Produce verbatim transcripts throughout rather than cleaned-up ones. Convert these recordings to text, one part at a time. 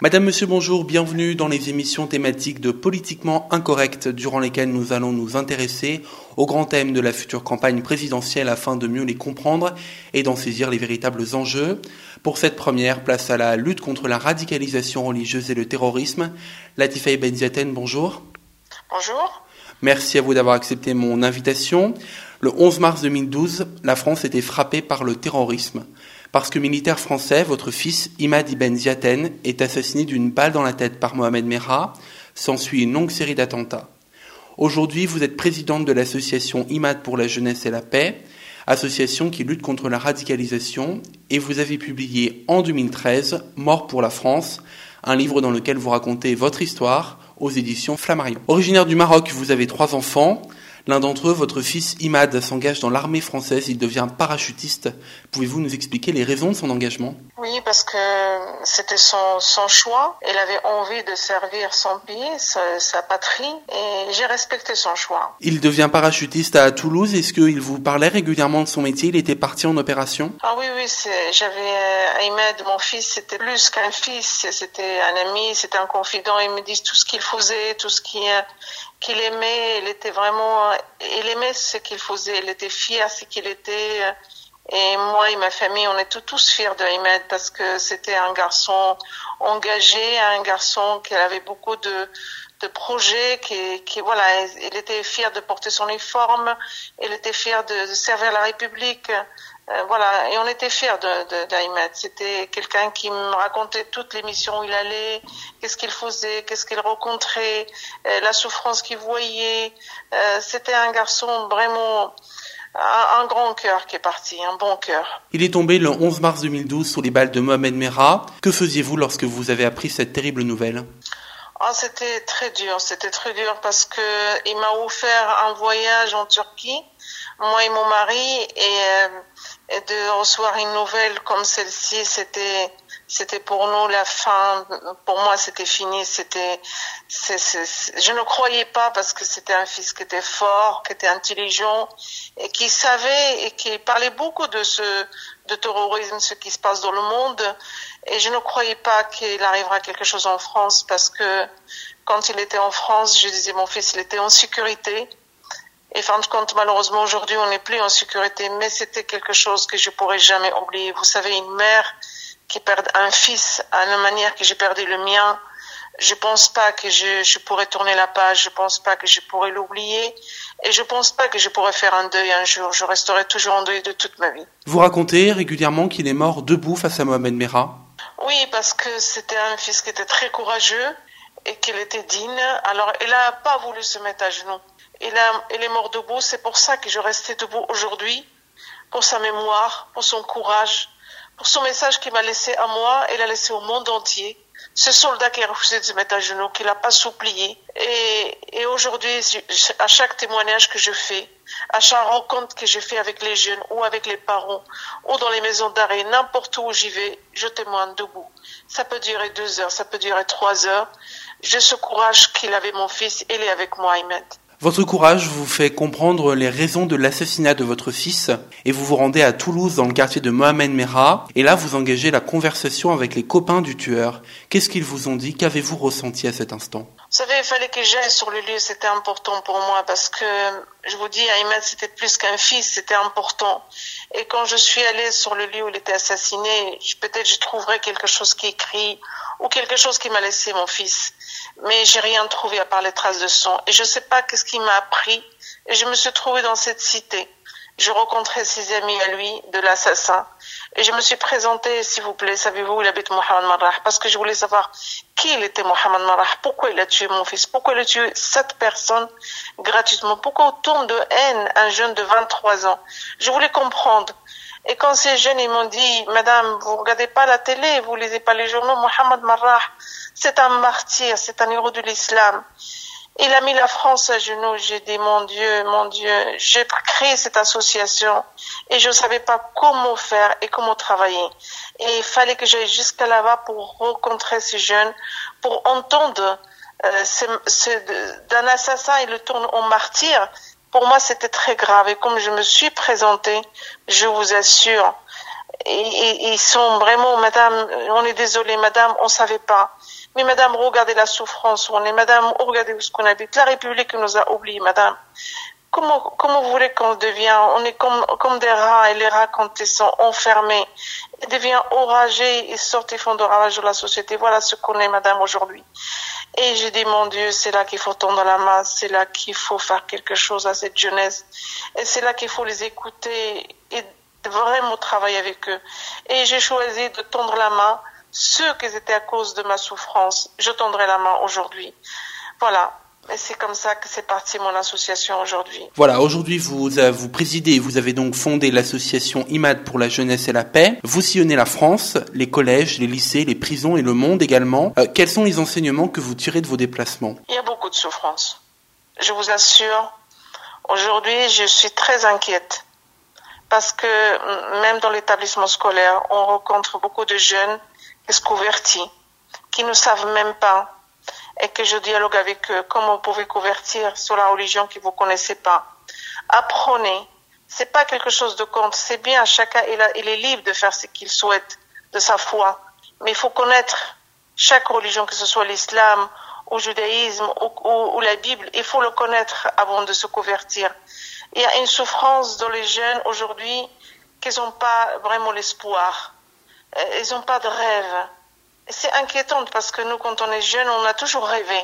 Madame, monsieur, bonjour, bienvenue dans les émissions thématiques de Politiquement Incorrect, durant lesquelles nous allons nous intéresser aux grands thèmes de la future campagne présidentielle afin de mieux les comprendre et d'en saisir les véritables enjeux. Pour cette première, place à la lutte contre la radicalisation religieuse et le terrorisme. Latifa Ibn Ziaten, bonjour. Bonjour. Merci à vous d'avoir accepté mon invitation. Le onze mars deux mille douze, la France était frappée par le terrorisme. Parce que militaire français, votre fils Imad Ibn Ziaten est assassiné d'une balle dans la tête par Mohamed Merah. S'ensuit une longue série d'attentats. Aujourd'hui, vous êtes présidente de l'association Imad pour la jeunesse et la paix, association qui lutte contre la radicalisation, et vous avez publié en deux mille treize « Mort pour la France », un livre dans lequel vous racontez votre histoire aux éditions Flammarion. Originaire du Maroc, vous avez trois enfants. L'un d'entre eux, votre fils Imad, s'engage dans l'armée française, il devient parachutiste. Pouvez-vous nous expliquer les raisons de son engagement ? Oui, parce que c'était son, son choix. Il avait envie de servir son pays, sa, sa patrie, et j'ai respecté son choix. Il devient parachutiste à Toulouse. Est-ce qu'il vous parlait régulièrement de son métier ? Il était parti en opération ? Ah oui, oui, c'est, j'avais euh, Imad, mon fils, c'était plus qu'un fils, c'était un ami, c'était un confident. Il me dit tout ce qu'il faisait, tout ce qu'il, euh, qu'il aimait. Il était vraiment, il aimait ce qu'il faisait, il était fier de ce qu'il était. Et moi et ma famille, on était tous fiers de Imad parce que c'était un garçon engagé, un garçon qui avait beaucoup de, de projets, qui, qui voilà, il était fier de porter son uniforme, il était fier de, de servir la République. Euh, voilà, et on était fiers de, de, d'Imad. C'était quelqu'un qui me racontait toutes les missions où il allait, qu'est-ce qu'il faisait, qu'est-ce qu'il rencontrait, euh, la souffrance qu'il voyait. Euh, c'était un garçon vraiment, un, un grand cœur qui est parti, un bon cœur. Il est tombé le onze mars deux mille douze sous les balles de Mohamed Merah. Que faisiez-vous lorsque vous avez appris cette terrible nouvelle ? Ah, c'était très dur, c'était très dur parce que il m'a offert un voyage en Turquie, moi et mon mari, et, euh, et de recevoir une nouvelle comme celle-ci, c'était, c'était pour nous la fin. Pour moi, c'était fini. C'était, c'est, c'est, c'est, je ne croyais pas parce que c'était un fils qui était fort, qui était intelligent et qui savait et qui parlait beaucoup de ce, de terrorisme, ce qui se passe dans le monde. Et je ne croyais pas qu'il arrivera quelque chose en France parce que quand il était en France, je disais mon fils, il était en sécurité. Et fin de compte, malheureusement, aujourd'hui, on n'est plus en sécurité, mais c'était quelque chose que je pourrais jamais oublier. Vous savez, une mère qui perd un fils à la manière que j'ai perdu le mien, je pense pas que je, je pourrais tourner la page, je pense pas que je pourrais l'oublier, et je pense pas que je pourrais faire un deuil un jour. Je resterai toujours en deuil de toute ma vie. Vous racontez régulièrement qu'il est mort debout face à Mohamed Merah. Oui, parce que c'était un fils qui était très courageux et qu'il était digne. Alors, il a pas voulu se mettre à genoux. Il, a, il est mort debout, c'est pour ça que je restais debout aujourd'hui, pour sa mémoire, pour son courage, pour son message qu'il m'a laissé à moi et l'a laissé au monde entier. Ce soldat qui a refusé de se mettre à genoux, qui l'a pas supplié. Et, et aujourd'hui, à chaque témoignage que je fais, à chaque rencontre que je fais avec les jeunes ou avec les parents, ou dans les maisons d'arrêt, n'importe où j'y vais, je témoigne debout. Ça peut durer deux heures, ça peut durer trois heures. J'ai ce courage qu'il avait mon fils, il est avec moi, Imad. Votre courage vous fait comprendre les raisons de l'assassinat de votre fils et vous vous rendez à Toulouse dans le quartier de Mohamed Merah et là vous engagez la conversation avec les copains du tueur. Qu'est-ce qu'ils vous ont dit ? Qu'avez-vous ressenti à cet instant ? Vous savez, il fallait que j'aille sur le lieu, c'était important pour moi parce que, je vous dis, Imad c'était plus qu'un fils, c'était important. Et quand je suis allée sur le lieu où il était assassiné, peut-être je trouverais quelque chose qui est écrit ou quelque chose qui m'a laissé mon fils. Mais j'ai rien trouvé à part les traces de sang. Et je sais pas qu'est-ce qui m'a appris. Et je me suis trouvée dans cette cité. Je rencontrais ses amis à lui, de l'assassin. Et je me suis présentée, s'il vous plaît, savez-vous où il habite Mohamed Merah? Parce que je voulais savoir qui il était Mohamed Merah. Pourquoi il a tué mon fils? Pourquoi il a tué sept personnes gratuitement? Pourquoi autant de haine un jeune de vingt-trois ans? Je voulais comprendre. Et quand ces jeunes, ils m'ont dit, madame, vous regardez pas la télé, vous lisez pas les journaux, Mohamed Merah, c'est un martyr, c'est un héros de l'islam. Il a mis la France à genoux. J'ai dit, mon Dieu, mon Dieu, j'ai créé cette association et je ne savais pas comment faire et comment travailler. Et il fallait que j'aille jusqu'à là-bas pour rencontrer ces jeunes, pour entendre euh, ce, ce, d'un assassin, il le tourne en martyr. Pour moi, c'était très grave. Et comme je me suis présentée, je vous assure, ils, ils sont vraiment, madame, on est désolé, madame, on savait pas. Mais madame, regardez la souffrance où on est. Madame, regardez où ce qu'on habite. La République nous a oubliés, madame. Comment, comment vous voulez qu'on devienne? On est comme, comme des rats, et les rats, quand ils sont enfermés, ils deviennent enragés, ils sortent, ils font de ravage de la société. Voilà ce qu'on est, madame, aujourd'hui. Et j'ai dit, mon Dieu, c'est là qu'il faut tendre la main, c'est là qu'il faut faire quelque chose à cette jeunesse. Et c'est là qu'il faut les écouter et vraiment travailler avec eux. Et j'ai choisi de tendre la main. Ceux qui étaient à cause de ma souffrance, je tendrai la main aujourd'hui. Voilà. Et c'est comme ça que c'est parti mon association aujourd'hui. Voilà, aujourd'hui vous, vous présidez, vous avez donc fondé l'association IMAD pour la jeunesse et la paix. Vous sillonnez la France, les collèges, les lycées, les prisons et le monde également. Euh, quels sont les enseignements que vous tirez de vos déplacements? Il y a beaucoup de souffrance. Je vous assure, aujourd'hui je suis très inquiète. Parce que même dans l'établissement scolaire, on rencontre beaucoup de jeunes qui se convertissent, qui ne savent même pas, et que je dialogue avec eux, comment vous pouvez convertir sur la religion que vous connaissez pas. Apprenez. C'est pas quelque chose de contre. C'est bien, chacun, il, a, il est libre de faire ce qu'il souhaite de sa foi. Mais il faut connaître chaque religion, que ce soit l'islam, ou le judaïsme, ou, ou, ou la Bible. Il faut le connaître avant de se convertir. Il y a une souffrance dans les jeunes aujourd'hui qu'ils n'ont pas vraiment l'espoir. Ils n'ont pas de rêve. C'est inquiétant parce que nous, quand on est jeune, on a toujours rêvé.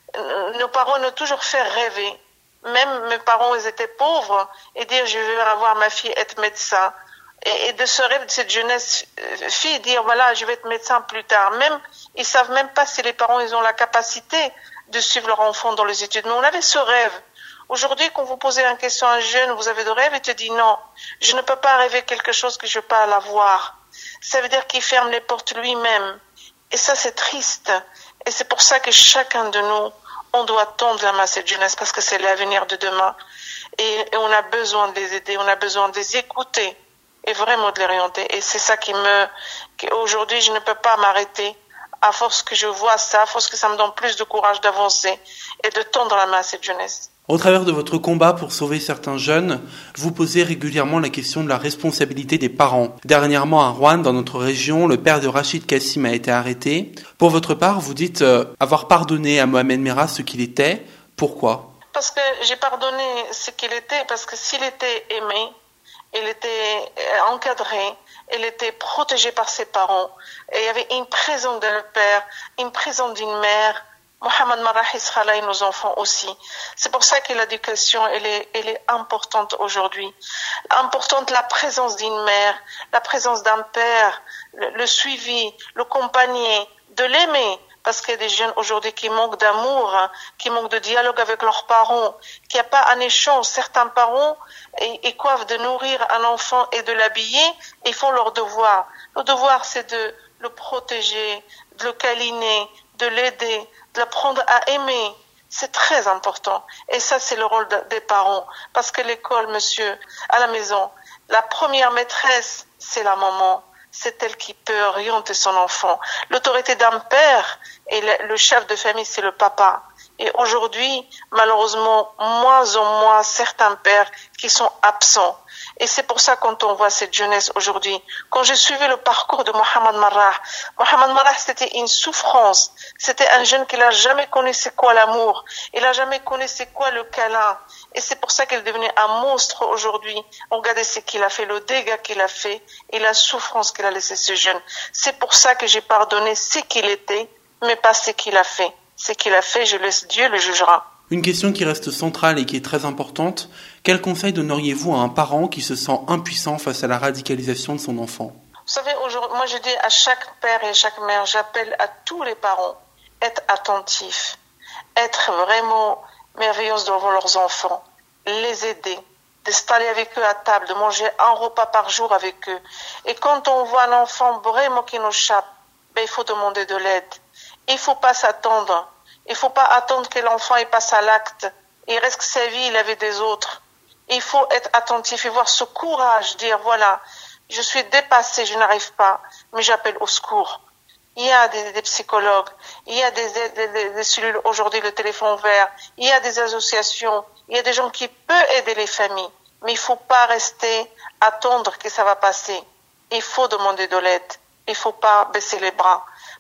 Nos parents nous ont toujours fait rêver. Même mes parents, ils étaient pauvres et dire je vais avoir ma fille être médecin. Et, et de ce rêve de cette jeunesse fille dire voilà je vais être médecin plus tard. Même ils savent même pas si les parents ils ont la capacité de suivre leur enfant dans les études. Mais on avait ce rêve. Aujourd'hui, quand vous posez une question à un jeune, vous avez de rêve, il te dit non, je ne peux pas rêver quelque chose que je ne peux pas l'avoir. Ça veut dire qu'il ferme les portes lui-même. Et ça, c'est triste. Et c'est pour ça que chacun de nous, on doit tendre la main à cette jeunesse parce que c'est l'avenir de demain. Et, et on a besoin de les aider, on a besoin de les écouter et vraiment de les orienter. Et c'est ça qui me... Aujourd'hui, je ne peux pas m'arrêter à force que je vois ça, à force que ça me donne plus de courage d'avancer et de tendre la main à cette jeunesse. Au travers de votre combat pour sauver certains jeunes, vous posez régulièrement la question de la responsabilité des parents. Dernièrement à Roanne, dans notre région, le père de Rachid Kassim a été arrêté. Pour votre part, vous dites euh, avoir pardonné à Mohamed Merah ce qu'il était. Pourquoi? Parce que j'ai pardonné ce qu'il était, parce que s'il était aimé, il était encadré, il était protégé par ses parents, et il y avait une présence d'un père, une présence d'une mère. Mohamed Merah il sera là et nos enfants aussi. C'est pour ça que l'éducation elle est, elle est importante aujourd'hui. Importante la présence d'une mère, la présence d'un père, le, le suivi, le compagnie, de l'aimer. Parce qu'il y a des jeunes aujourd'hui qui manquent d'amour, hein, qui manquent de dialogue avec leurs parents, qu'il n'y a pas un échange. Certains parents, ils, ils coiffent de nourrir un enfant et de l'habiller, et ils font leur devoir. Le devoir, c'est de le protéger, de le câliner, de l'aider, de l'apprendre à aimer. C'est très important. Et ça, c'est le rôle de, des parents. Parce que l'école, monsieur, à la maison, la première maîtresse, c'est la maman. C'est elle qui peut orienter son enfant. L'autorité d'un père et le, le chef de famille, c'est le papa. Et aujourd'hui, malheureusement, moins en moins certains pères qui sont absents. Et c'est pour ça quand on voit cette jeunesse aujourd'hui, quand j'ai suivi le parcours de Mohamed Merah, Mohamed Merah c'était une souffrance. C'était un jeune qui n'a jamais connu c'est quoi l'amour. Il n'a jamais connu c'est quoi le câlin. Et c'est pour ça qu'il est devenu un monstre aujourd'hui. Regardez ce qu'il a fait, le dégât qu'il a fait et la souffrance qu'il a laissé ce jeune. C'est pour ça que j'ai pardonné ce qu'il était, mais pas ce qu'il a fait. Ce qu'il a fait, je laisse Dieu le jugera. Une question qui reste centrale et qui est très importante, quel conseil donneriez-vous à un parent qui se sent impuissant face à la radicalisation de son enfant? Vous savez, aujourd'hui, moi je dis à chaque père et à chaque mère, j'appelle à tous les parents, être attentifs, être vraiment merveilleux devant leurs enfants, les aider, d'installer avec eux à table, de manger un repas par jour avec eux. Et quand on voit un enfant vraiment qui nous chape, ben, il faut demander de l'aide. Il ne faut pas s'attendre. Il ne faut pas attendre que l'enfant il passe à l'acte. Il reste que sa vie, il avait des autres. Il faut être attentif et voir ce courage, dire voilà, je suis dépassé, je n'arrive pas, mais j'appelle au secours. Il y a des, des psychologues, il y a des, des, des, des cellules aujourd'hui, le téléphone vert, il y a des associations, il y a des gens qui peuvent aider les familles, mais il ne faut pas rester, attendre que ça va passer. Il faut demander de l'aide. Il ne faut pas baisser les bras.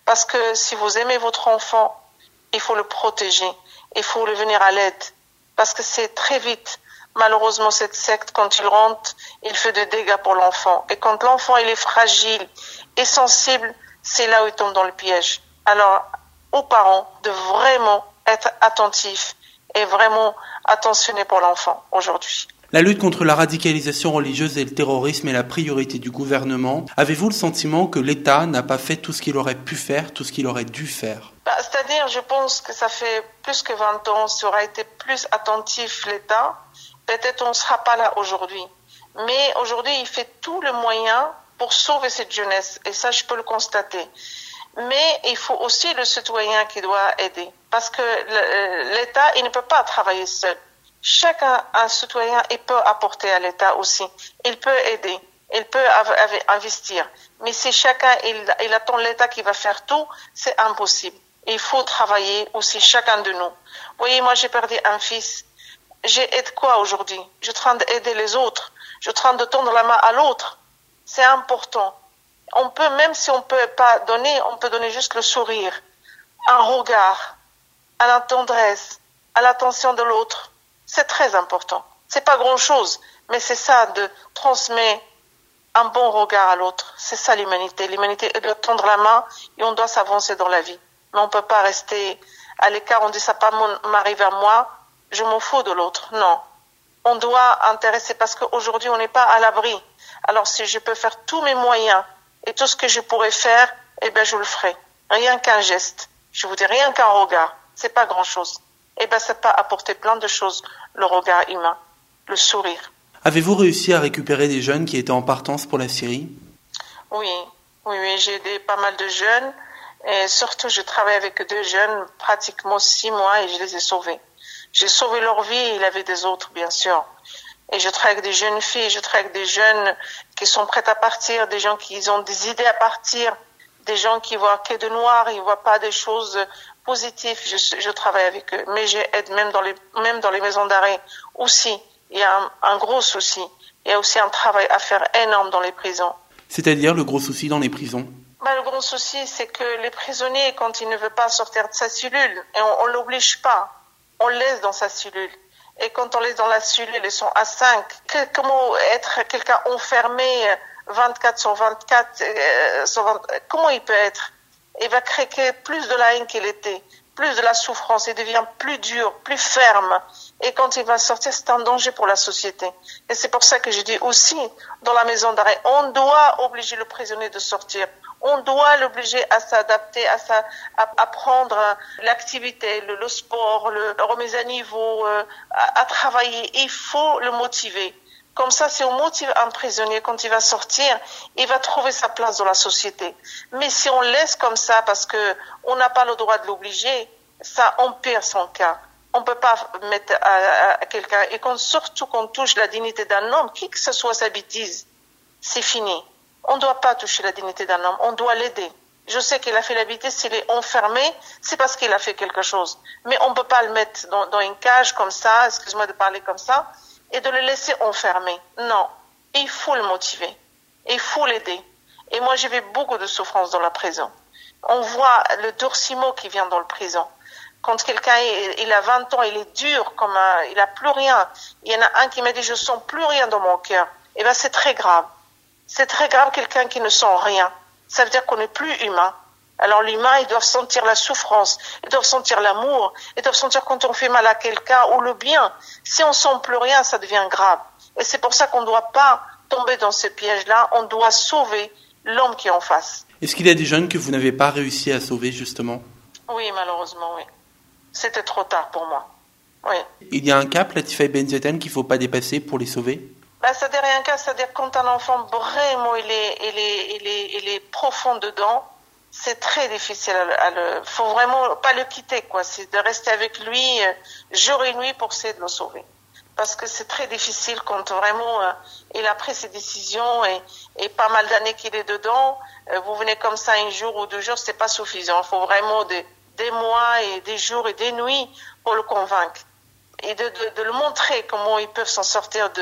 Parce que si vous aimez votre enfant, il faut le protéger, il faut le venir à l'aide. Parce que c'est très vite. Malheureusement, cette secte, quand il rentre, il fait des dégâts pour l'enfant. Et quand l'enfant il est fragile et sensible, c'est là où il tombe dans le piège. Alors, aux parents de vraiment être attentifs et vraiment attentionnés pour l'enfant aujourd'hui. La lutte contre la radicalisation religieuse et le terrorisme est la priorité du gouvernement. Avez-vous le sentiment que l'État n'a pas fait tout ce qu'il aurait pu faire, tout ce qu'il aurait dû faire ? Bah, c'est-à-dire, je pense que ça fait plus que vingt ans, si on aurait été plus attentif l'État, peut-être on ne sera pas là aujourd'hui. Mais aujourd'hui, il fait tout le moyen pour sauver cette jeunesse. Et ça, je peux le constater. Mais il faut aussi le citoyen qui doit aider. Parce que l'État, il ne peut pas travailler seul. Chacun, un citoyen, il peut apporter à l'État aussi. Il peut aider. Il peut investir. Mais si chacun, il, il attend l'État qui va faire tout, c'est impossible. Il faut travailler aussi chacun de nous. Vous voyez, moi, j'ai perdu un fils. J'aide quoi aujourd'hui? Je suis en train d'aider les autres. Je suis en train de tendre la main à l'autre. C'est important. On peut, même si on peut pas donner, on peut donner juste le sourire, un regard, à la tendresse, à l'attention de l'autre. C'est très important. C'est pas grand chose, mais c'est ça de transmettre un bon regard à l'autre. C'est ça l'humanité. L'humanité est de tendre la main et on doit s'avancer dans la vie. Mais on peut pas rester à l'écart. On dit ça pas m'arrive à moi, je m'en fous de l'autre. Non. On doit intéresser parce qu'aujourd'hui on n'est pas à l'abri. Alors si je peux faire tous mes moyens et tout ce que je pourrais faire, eh ben je le ferai. Rien qu'un geste. Je vous dis rien qu'un regard. C'est pas grand chose. Eh ben ça peut apporter plein de choses. Le regard humain, le sourire. Avez-vous réussi à récupérer des jeunes qui étaient en partance pour la Syrie? Oui, oui, oui, j'ai aidé pas mal de jeunes. Et surtout, je travaille avec deux jeunes, pratiquement six mois, et je les ai sauvés. J'ai sauvé leur vie, et il y avait des autres, bien sûr. Et je travaille avec des jeunes filles, je travaille avec des jeunes qui sont prêts à partir, des gens qui ont des idées à partir, des gens qui voient que de noir, ils voient pas des choses positives. Je, je travaille avec eux, mais j'aide même dans les, même dans les maisons d'arrêt aussi. Il y a un, un gros souci. Il y a aussi un travail à faire énorme dans les prisons. C'est-à-dire le gros souci dans les prisons? Ben, le gros souci, c'est que les prisonniers, quand ils ne veulent pas sortir de sa cellule, et on, on l'oblige pas, on le laisse dans sa cellule. Et quand on laisse dans la cellule, ils sont à cinq. Que, comment être quelqu'un enfermé vingt-quatre sur vingt-quatre, euh, sur vingt, comment il peut être? Il va créer plus de la haine qu'il était, plus de la souffrance, il devient plus dur, plus ferme. Et quand il va sortir, c'est un danger pour la société. Et c'est pour ça que je dis aussi, dans la maison d'arrêt, on doit obliger le prisonnier de sortir. On doit l'obliger à s'adapter, à, sa, à, à prendre l'activité, le, le sport, le, la remise à niveau, euh, à, à travailler. Il faut le motiver. Comme ça, si on motive un prisonnier, quand il va sortir, il va trouver sa place dans la société. Mais si on laisse comme ça, parce que on n'a pas le droit de l'obliger, ça empire son cas. On peut pas mettre à, à, à quelqu'un, et quand, surtout qu'on touche la dignité d'un homme, qui que ce soit sa bêtise, c'est fini. On ne doit pas toucher la dignité d'un homme, on doit l'aider. Je sais qu'il a fait la bêtise, s'il est enfermé, c'est parce qu'il a fait quelque chose. Mais on ne peut pas le mettre dans, dans une cage comme ça, excuse-moi de parler comme ça, et de le laisser enfermé. Non, il faut le motiver, il faut l'aider. Et moi, j'ai vu beaucoup de souffrance dans la prison. On voit le durcissement qui vient dans la prison. Quand quelqu'un il a vingt ans, il est dur, comme un, il a plus rien. Il y en a un qui m'a dit, je sens plus rien dans mon cœur. Eh ben, c'est très grave. C'est très grave, quelqu'un qui ne sent rien. Ça veut dire qu'on n'est plus humain. Alors l'humain, il doit sentir la souffrance, il doit sentir l'amour, il doit sentir quand on fait mal à quelqu'un ou le bien. Si on sent plus rien, ça devient grave. Et c'est pour ça qu'on ne doit pas tomber dans ce piège-là. On doit sauver l'homme qui est en face. Est-ce qu'il y a des jeunes que vous n'avez pas réussi à sauver, justement? Oui, malheureusement, oui. C'était trop tard pour moi. Oui. Il y a un cap, Latifa Ben Ziaten, qu'il ne faut pas dépasser pour les sauver? Ben, c'est-à-dire un cas, c'est-à-dire quand un enfant vraiment il est, il est, il est, il est profond dedans, c'est très difficile à le, faut vraiment pas le quitter, quoi. C'est de rester avec lui jour et nuit pour essayer de le sauver. Parce que c'est très difficile quand vraiment euh, il a pris ses décisions et, et pas mal d'années qu'il est dedans. Euh, vous venez comme ça un jour ou deux jours, c'est pas suffisant. Il faut vraiment des, des mois et des jours et des nuits pour le convaincre et de, de, de le montrer comment ils peuvent s'en sortir de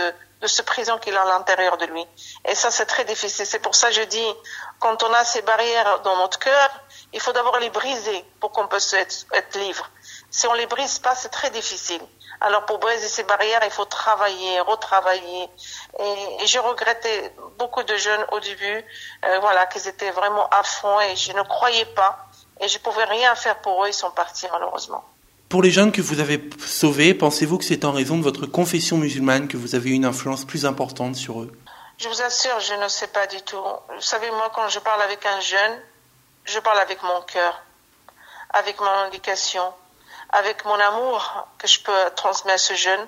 de ce prison qu'il a à l'intérieur de lui. Et ça, c'est très difficile. C'est pour ça que je dis, quand on a ces barrières dans notre cœur, il faut d'abord les briser pour qu'on puisse être, être libre. Si on les brise pas, c'est très difficile. Alors pour briser ces barrières, il faut travailler, retravailler. Et, et j'ai regretté beaucoup de jeunes au début, euh, voilà, qu'ils étaient vraiment à fond et je ne croyais pas. Et je pouvais rien faire pour eux, ils sont partis malheureusement. Pour les jeunes que vous avez sauvés, pensez-vous que c'est en raison de votre confession musulmane que vous avez eu une influence plus importante sur eux? Je vous assure, je ne sais pas du tout. Vous savez, moi, quand je parle avec un jeune, je parle avec mon cœur, avec mon éducation, avec mon amour que je peux transmettre à ce jeune.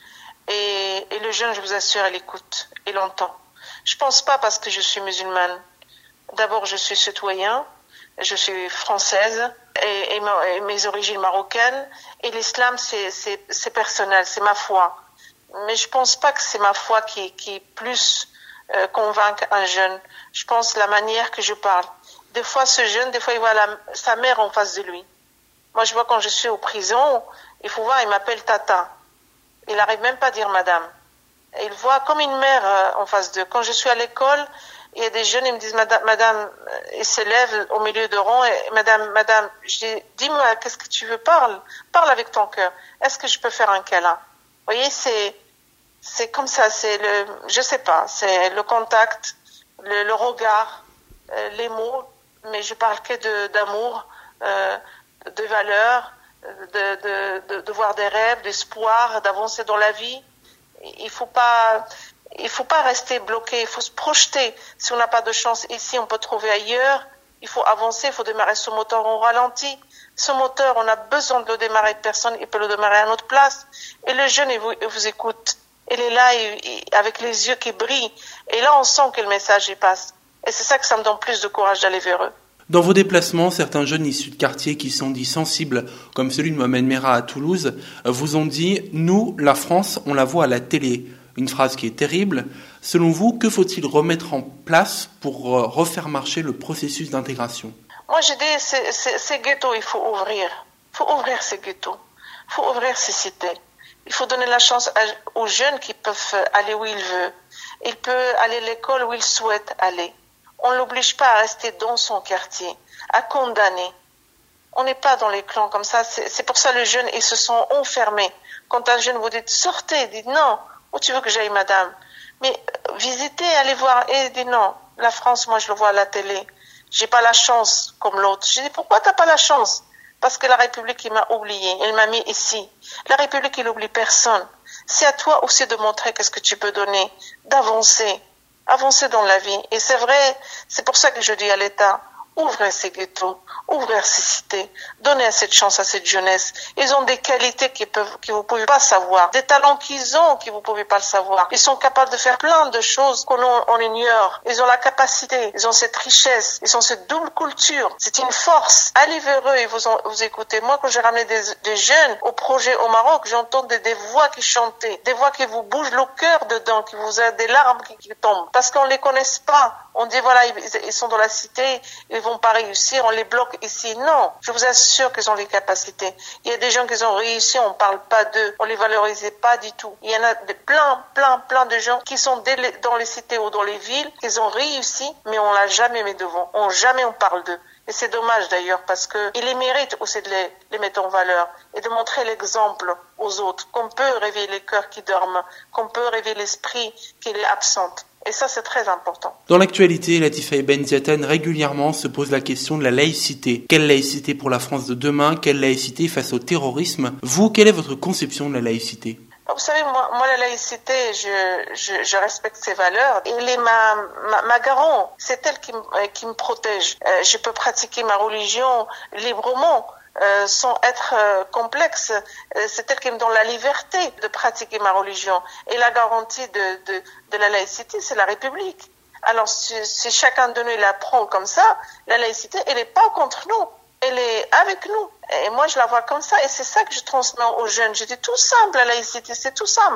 Et, et le jeune, je vous assure, il écoute, il entend. Je pense pas parce que je suis musulmane. D'abord, je suis citoyen, je suis française et, et, ma, et mes origines marocaines. Et l'islam, c'est, c'est, c'est personnel, c'est ma foi. Mais je pense pas que c'est ma foi qui, qui plus euh, convainc un jeune. Je pense la manière que je parle. Des fois, ce jeune, des fois, il voit la, sa mère en face de lui. Moi, je vois quand je suis au prison, il faut voir, il m'appelle Tata. Il n'arrive même pas à dire Madame. Et il voit comme une mère euh, en face d'eux. Quand je suis à l'école, il y a des jeunes, ils me disent Madame, Madame, ils se lèvent au milieu de rang et Madame, Madame, je dis, dis-moi, qu'est-ce que tu veux, parle, parle avec ton cœur. Est-ce que je peux faire un câlin? Vous voyez, c'est, c'est comme ça, c'est le, je sais pas, c'est le contact, le, le regard, euh, les mots, mais je parle que de, d'amour, euh, de valeurs, de, de, de, de voir des rêves, d'espoir, d'avancer dans la vie. Il faut pas, il faut pas rester bloqué, il faut se projeter. Si on n'a pas de chance ici, on peut trouver ailleurs. Il faut avancer, il faut démarrer ce moteur en ralenti. Ce moteur, on a besoin de le démarrer de personne, il peut le démarrer à notre place. Et le jeune, il vous, il vous écoute. Il est là, il, il, avec les yeux qui brillent. Et là, on sent que le message, il passe. Et c'est ça que ça me donne plus de courage d'aller vers eux. Dans vos déplacements, certains jeunes issus de quartiers qui sont dits sensibles, comme celui de Mohamed Merah à Toulouse, vous ont dit « Nous, la France, on la voit à la télé ». Une phrase qui est terrible. Selon vous, que faut-il remettre en place pour refaire marcher le processus d'intégration? Moi, je dis, ces, ces, ces ghettos, il faut ouvrir. Il faut ouvrir ces ghettos. Il faut ouvrir ces cités. Il faut donner la chance à, aux jeunes qui peuvent aller où ils veulent. Ils peuvent aller à l'école où ils souhaitent aller. On ne l'oblige pas à rester dans son quartier, à condamner. On n'est pas dans les clans comme ça. C'est, c'est pour ça que les jeunes, ils se sont enfermés. Quand un jeune vous dit sortez, dites non. Où tu veux que j'aille, madame? Mais visitez, allez voir. Et il dit non. La France, moi, je le vois à la télé. J'ai pas la chance comme l'autre. Je dis pourquoi t'as pas la chance? Parce que la République, il m'a oublié. Elle m'a mis ici. La République, il n'oublie personne. C'est à toi aussi de montrer qu'est-ce que tu peux donner, d'avancer. Avancer dans la vie. Et c'est vrai, c'est pour ça que je dis à l'État, ouvrez ces ghettos, ouvrez ces cités, donnez cette chance à cette jeunesse. Ils ont des qualités qui peuvent, que vous pouvez pas savoir, des talents qu'ils ont que vous pouvez pas le savoir. Ils sont capables de faire plein de choses qu'on on ignore. Ils ont la capacité, ils ont cette richesse, ils ont cette double culture. C'est une force. Allez vers eux et vous, en, vous écoutez. Moi, quand j'ai ramené des, des jeunes au projet au Maroc, j'entends des, des voix qui chantaient, des voix qui vous bougent le cœur dedans, qui vous a des larmes qui, qui tombent. Parce qu'on les connaît pas. On dit voilà, ils, ils sont dans la cité, ils vont pas réussir, on les bloque ici. Non, je vous assure qu'ils ont les capacités. Il y a des gens qui ont réussi, on parle pas d'eux, on les valorisait pas du tout. Il y en a de, plein, plein, plein de gens qui sont les, dans les cités ou dans les villes, qui ont réussi, mais on l'a jamais mis devant, on jamais on parle d'eux. Et c'est dommage d'ailleurs parce que ils les méritent aussi de les, les mettre en valeur et de montrer l'exemple aux autres, qu'on peut réveiller les cœurs qui dorment, qu'on peut réveiller l'esprit qui est absent. Et ça, c'est très important. Dans l'actualité, Latifa Ben Ziaten régulièrement se pose la question de la laïcité. Quelle laïcité pour la France de demain? Quelle laïcité face au terrorisme? Vous, quelle est votre conception de la laïcité? Vous savez, moi, moi la laïcité, je, je, je respecte ses valeurs. Elle est ma, ma, ma garant. C'est elle qui, qui me protège. Euh, je peux pratiquer ma religion librement. Euh, sans être euh, complexe, euh, c'est elle qui me donne la liberté de pratiquer ma religion. Et la garantie de, de, de la laïcité, c'est la République. Alors, si, si chacun de nous la prend comme ça, la laïcité, elle n'est pas contre nous, elle est avec nous. Et moi, je la vois comme ça, et c'est ça que je transmets aux jeunes. Je dis tout simple, la laïcité, c'est tout simple.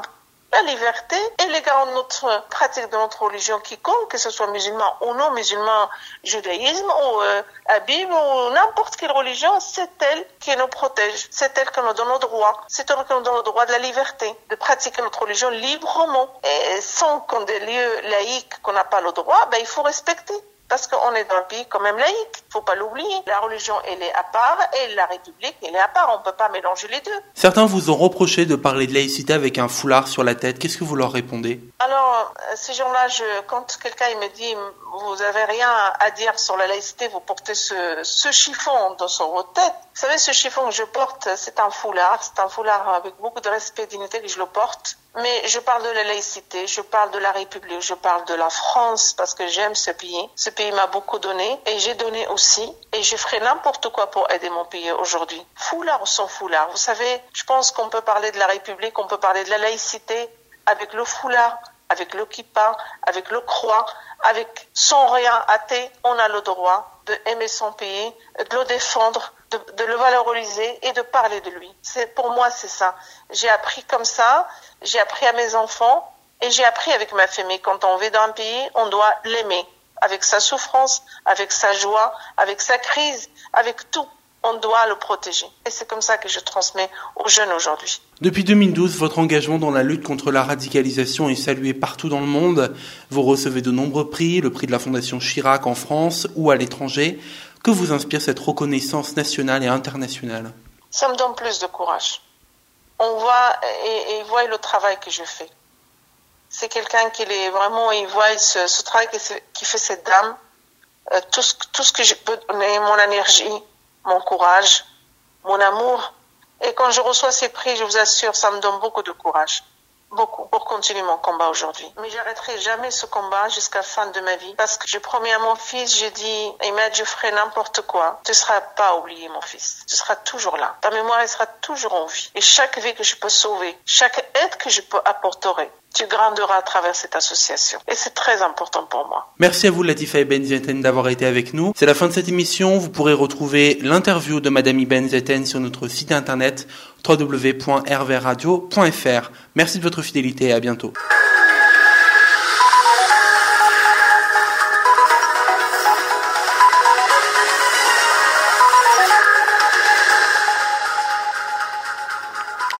la liberté et les garants de notre pratique de notre religion quiconque, que ce soit musulman ou non musulman, judaïsme ou euh, habib ou n'importe quelle religion, c'est elle qui nous protège, c'est elle qui nous donne le droit, c'est elle qui nous donne le droit de la liberté, de pratiquer notre religion librement. Et sans qu'on des lieux laïques qu'on n'a pas le droit, ben il faut respecter. Parce qu'on est dans un pays quand même laïque, faut pas l'oublier. La religion, elle est à part, et la République, elle est à part. On peut pas mélanger les deux. Certains vous ont reproché de parler de laïcité avec un foulard sur la tête. Qu'est-ce que vous leur répondez? Alors, ces gens-là, je, quand quelqu'un il me dit, vous avez rien à dire sur la laïcité, vous portez ce, ce chiffon dans sur votre tête. Vous savez, ce chiffon que je porte, c'est un foulard. C'est un foulard avec beaucoup de respect et de dignité que je le porte. Mais je parle de la laïcité, je parle de la République, je parle de la France parce que j'aime ce pays. Ce pays m'a beaucoup donné et j'ai donné aussi. Et je ferai n'importe quoi pour aider mon pays aujourd'hui. Foulard ou sans foulard. Vous savez, je pense qu'on peut parler de la République, on peut parler de la laïcité avec le foulard, avec le kippa, avec le croix, avec sans rien athée. On a le droit d'aimer son pays, de le défendre, de, de le valoriser et de parler de lui. C'est, pour moi, c'est ça. J'ai appris comme ça, j'ai appris à mes enfants et j'ai appris avec ma famille. Quand on vit dans un pays, on doit l'aimer. Avec sa souffrance, avec sa joie, avec sa crise, avec tout. On doit le protéger. Et c'est comme ça que je transmets aux jeunes aujourd'hui. Depuis deux mille douze, votre engagement dans la lutte contre la radicalisation est salué partout dans le monde. Vous recevez de nombreux prix, le prix de la Fondation Chirac en France ou à l'étranger. Que vous inspire cette reconnaissance nationale et internationale? Ça me donne plus de courage. On voit et, et voit le travail que je fais. C'est quelqu'un qui est vraiment, il voit ce, ce travail qui fait cette dame, euh, tout, ce, tout ce que je peux donner, mon énergie, mon courage, mon amour. Et quand je reçois ces prix, je vous assure, ça me donne beaucoup de courage. Beaucoup, pour continuer mon combat aujourd'hui. Mais j'arrêterai jamais ce combat jusqu'à la fin de ma vie. Parce que je promets à mon fils, j'ai dit, Imad, je ferai n'importe quoi. Tu ne seras pas oublié, mon fils. Tu seras toujours là. Ta mémoire, elle sera toujours en vie. Et chaque vie que je peux sauver, chaque aide que je peux apporter, tu grandiras à travers cette association. Et c'est très important pour moi. Merci à vous, Latifa Ibn Ziaten, d'avoir été avec nous. C'est la fin de cette émission. Vous pourrez retrouver l'interview de Madame Ibn Ziaten sur notre site internet w w w point r v radio point f r. Merci de votre fidélité et à bientôt.